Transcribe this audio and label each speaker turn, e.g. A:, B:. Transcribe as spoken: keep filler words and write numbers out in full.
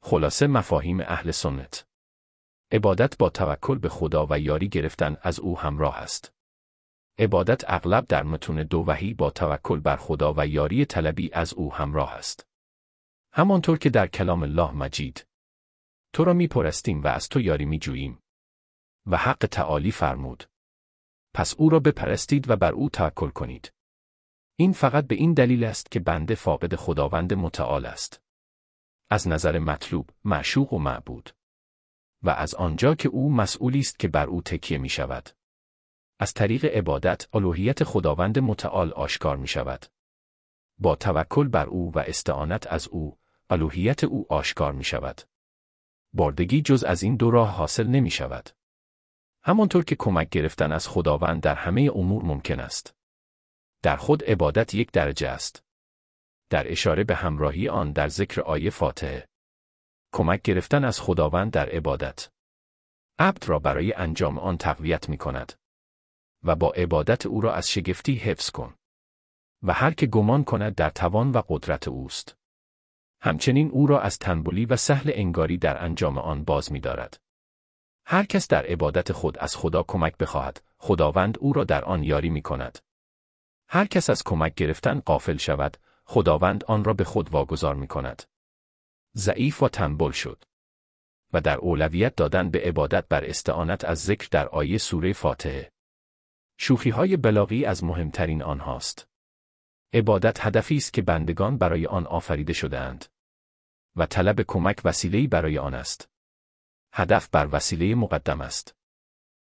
A: خلاصه مفاهیم اهل سنت. عبادت با توکل به خدا و یاری گرفتن از او همراه است. عبادت اغلب در متون دو وحی با توکل بر خدا و یاری طلبی از او همراه است. همانطور که در کلام الله مجید تو را می پرستیم و از تو یاری می جوییم. و حق تعالی فرمود پس او را بپرستید و بر او توکل کنید. این فقط به این دلیل است که بنده فاقد خداوند متعال است. از نظر مطلوب، معشوق و معبود. و از آنجا که او مسئولی است که بر او تکیه می شود. از طریق عبادت، الوهیت خداوند متعال آشکار می شود. با توکل بر او و استعانت از او، الوهیت او آشکار می شود. بردگی جز از این دو راه حاصل نمی شود. همانطور که کمک گرفتن از خداوند در همه امور ممکن است. در خود عبادت یک درجه است. در اشاره به همراهی آن در ذکر آیه فاتحه. کمک گرفتن از خداوند در عبادت. عبد را برای انجام آن تقویت می کند. و با عبادت او را از شگفتی حفظ کن. و هر که گمان کند در توان و قدرت اوست. همچنین او را از تنبلی و سهل انگاری در انجام آن باز می دارد. هر کس در عبادت خود از خدا کمک بخواهد، خداوند او را در آن یاری می کند. هر کس از کمک گرفتن غافل شود، خداوند آن را به خود واگذار می کند. ضعیف و تنبل شد. و در اولویت دادن به عبادت بر استعانت از ذکر در آیه سوره فاتحه. شوخی‌های بلاغی از مهمترین آنهاست. عبادت هدفی است که بندگان برای آن آفریده شده‌اند. و طلب کمک وسیله‌ای برای آن است. هدف بر وسیله مقدم است.